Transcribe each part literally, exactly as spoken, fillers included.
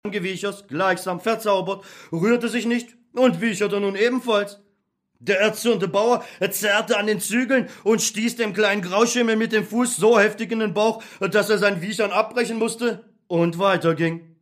Gewiechers gleichsam verzaubert, rührte sich nicht und wiecherte nun ebenfalls. Der erzürnte Bauer zerrte an den Zügeln und stieß dem kleinen Grauschimmel mit dem Fuß so heftig in den Bauch, dass er sein Wiechern abbrechen musste und weiterging.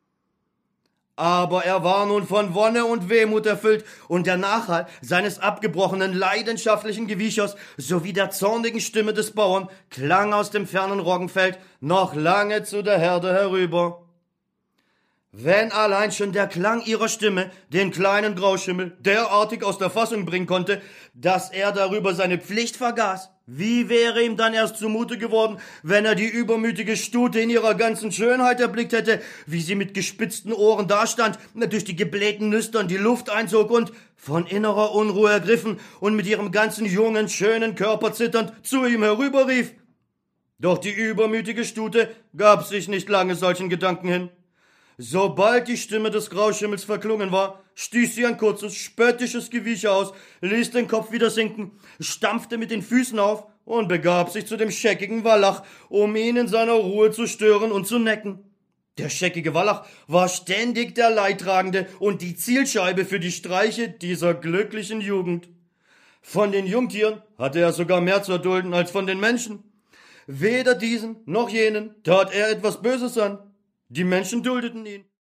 Aber er war nun von Wonne und Wehmut erfüllt, und der Nachhall seines abgebrochenen, leidenschaftlichen Gewiechers sowie der zornigen Stimme des Bauern klang aus dem fernen Roggenfeld noch lange zu der Herde herüber. Wenn allein schon der Klang ihrer Stimme den kleinen Grauschimmel derartig aus der Fassung bringen konnte, dass er darüber seine Pflicht vergaß, wie wäre ihm dann erst zumute geworden, wenn er die übermütige Stute in ihrer ganzen Schönheit erblickt hätte, wie sie mit gespitzten Ohren dastand, durch die geblähten Nüstern die Luft einzog und, von innerer Unruhe ergriffen und mit ihrem ganzen jungen, schönen Körper zitternd, zu ihm herüberrief. Doch die übermütige Stute gab sich nicht lange solchen Gedanken hin. Sobald die Stimme des Grauschimmels verklungen war, stieß sie ein kurzes, spöttisches Gewieche aus, ließ den Kopf wieder sinken, stampfte mit den Füßen auf und begab sich zu dem scheckigen Wallach, um ihn in seiner Ruhe zu stören und zu necken. Der scheckige Wallach war ständig der Leidtragende und die Zielscheibe für die Streiche dieser glücklichen Jugend. Von den Jungtieren hatte er sogar mehr zu erdulden als von den Menschen. Weder diesen noch jenen tat er etwas Böses an. Die Menschen duldeten ihn.